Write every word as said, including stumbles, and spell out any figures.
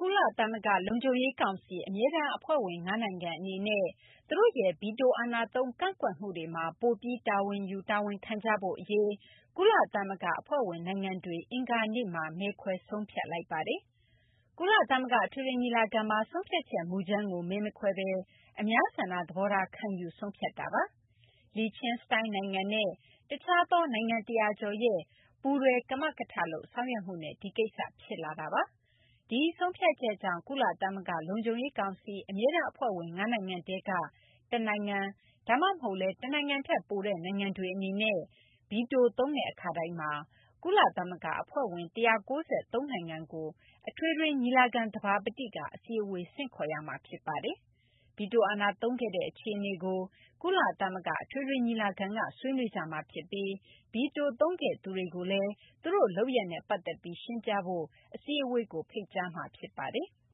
ကုလသမဂ္ဂလုံခြုံရေးကောင်စီအမြဲတမ်းအဖွဲ့ဝင်၅နိုင်ငံအနေနဲ့သူတို့ရဲ့ဗီတိုအာဏာသုံးကန့်ကွက်မှုတွေမှာပိုပြီးတာဝန်ယူတာဝန်ခံကြဖို့အရေးကုလသမဂ္ဂအဖွဲ့ဝင်နိုင်ငံတွေအင်္ဂါနေ့မှာမဲခွဲဆုံးဖြတ်လိုက်ပါတယ်။ကုလသမဂ္ဂအထွေထွေညီလာခံမှာဆုံးဖြတ်ချက်မူကြမ်းကိုမဲမခွဲဘဲအများဆန္ဒသဘောထားခံယူဆုံးဖြတ်တာပါ။လီချင်စတိုင်းနိုင်ငံနဲ့တခြားသောနိုင်ငံတရာကျော်ရဲ့ပူးတွဲကမကထလုပ်ဆောင်ရွက်မှုနဲ့ဒီကိစ္စဖြစ်လာတာပါ။ဒီဆုံးဖြတ်ချက်ကြောင့်ကုလသမဂ္ဂလုံခြုံရေးကောင်စီအမြဲတမ်းအဖွဲ့ဝင်၅နိုင်ငံတဲကတနိုင်ငံဒါမှမဟုတ်လဲတနိုင်ငံထက်ပိုတဲ့နိုင်ငံတွေအနေနဲ့ဗီတိုသုံးတဲ့အခါတိုင်းမှာကုလသမဂ္ဂအဖွဲ့ဝင်၁၉၃နိုင်ငံကိုအထွေထွေညီလာခံသဘာပတိကအစည်းအဝေးဆင့်ခေါ်ရမှာဖြစ်ပါတယ်။ဗီတိုအာဏာသုံးခဲ့တဲ့အခြေအနေကိုကုလသမဂ္ဂအထွေထွေညီလာခံကဆွေးနွေးကြမှာဖြစ်ပြီးဗီတိုသုံးခဲ့သူတွေကိုလည်းသူတို့လုပ်ရက်နဲ့ပတ်သက်ပြီးရှင်းပြဖို့အစည်းအဝေးကိုဖိတ်ကြားမှာဖြစ်ပါတယ်။